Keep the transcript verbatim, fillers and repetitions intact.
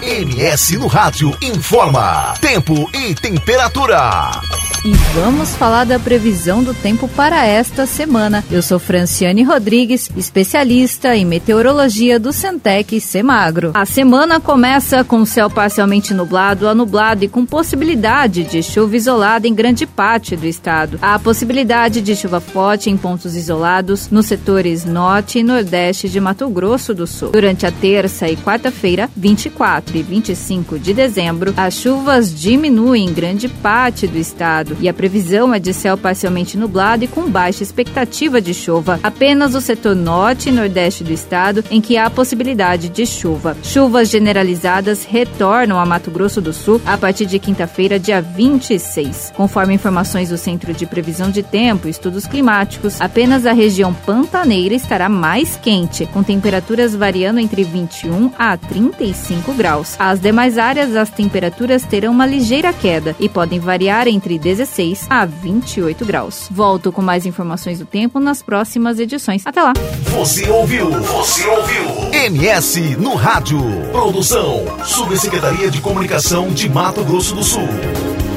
M S no Rádio informa tempo e temperatura. E vamos falar da previsão do tempo para esta semana. Eu sou Franciane Rodrigues, especialista em meteorologia do Centec Semagro. A semana começa com o céu parcialmente nublado a nublado e com possibilidade de chuva isolada em grande parte do estado. Há possibilidade de chuva forte em pontos isolados nos setores norte e nordeste de Mato Grosso do Sul. Durante a terça e quarta-feira, vinte e quatro e vinte e cinco de dezembro, as chuvas diminuem em grande parte do estado e a previsão é de céu parcialmente nublado e com baixa expectativa de chuva. Apenas o setor norte e nordeste do estado em que há possibilidade de chuva. Chuvas generalizadas retornam a Mato Grosso do Sul a partir de quinta-feira, dia vinte e seis. Conforme informações do Centro de Previsão de Tempo e Estudos Climáticos, apenas a região pantaneira estará mais quente, com temperaturas variando entre vinte e um a trinta e cinco graus. As demais áreas, as temperaturas terão uma ligeira queda e podem variar entre dezesseis a vinte e oito graus. Volto com mais informações do tempo nas próximas edições. Até lá! Você ouviu? Você ouviu? M S no Rádio. Produção: Subsecretaria de Comunicação de Mato Grosso do Sul.